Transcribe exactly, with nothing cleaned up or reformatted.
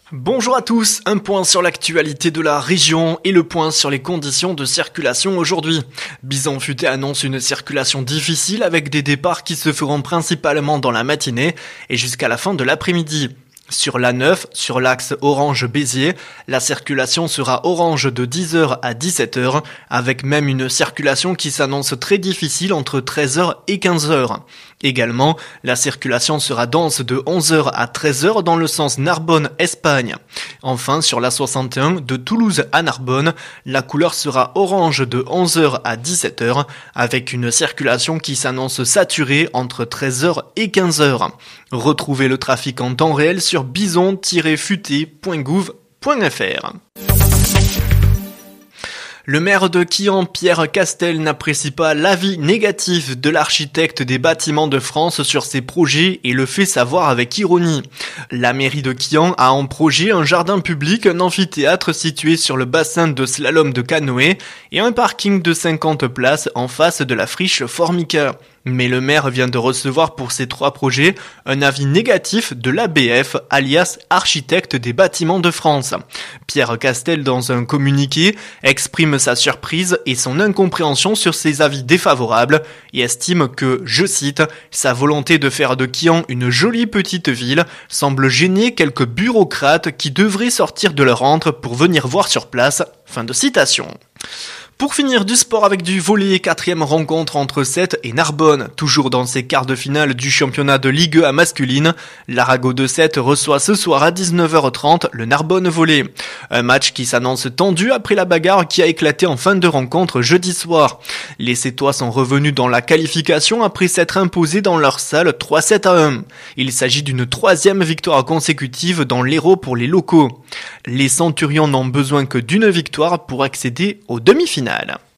Bonjour à tous, un point sur l'actualité de la région et le point sur les conditions de circulation aujourd'hui. Bison Futé annonce une circulation difficile avec des départs qui se feront principalement dans la matinée et jusqu'à la fin de l'après-midi. Sur l'A neuf, sur l'axe Orange-Béziers, la circulation sera orange de dix heures à dix-sept heures, avec même une circulation qui s'annonce très difficile entre treize heures et quinze heures. Également, la circulation sera dense de onze heures à treize heures dans le sens Narbonne-Espagne. Enfin, sur l'A soixante et un, de Toulouse à Narbonne, la couleur sera orange de onze heures à dix-sept heures, avec une circulation qui s'annonce saturée entre treize heures et quinze heures. Retrouvez le trafic en temps réel sur bison tiret futé point gouv point f r. Le maire de Quillan, Pierre Castel, n'apprécie pas l'avis négatif de l'architecte des bâtiments de France sur ses projets et le fait savoir avec ironie. La mairie de Quillan a en projet un jardin public, un amphithéâtre situé sur le bassin de slalom de canoë et un parking de cinquante places en face de la friche Formica. Mais le maire vient de recevoir pour ces trois projets un avis négatif de l'A B F, alias Architecte des Bâtiments de France. Pierre Castel, dans un communiqué, exprime sa surprise et son incompréhension sur ces avis défavorables et estime que, je cite, sa volonté de faire de Quillan une jolie petite ville semble gêner quelques bureaucrates qui devraient sortir de leur antre pour venir voir sur place. Fin de citation. Pour finir, du sport avec du volley, quatrième rencontre entre Sète et Narbonne. Toujours dans ses quarts de finale du championnat de Ligue un masculine, l'Arago de Sète reçoit ce soir à dix-neuf heures trente le Narbonne Volley. Un match qui s'annonce tendu après la bagarre qui a éclaté en fin de rencontre jeudi soir. Les Sétois sont revenus dans la qualification après s'être imposés dans leur salle trois sept à un. Il s'agit d'une troisième victoire consécutive dans l'Hérault pour les locaux. Les Centurions n'ont besoin que d'une victoire pour accéder aux demi-finales.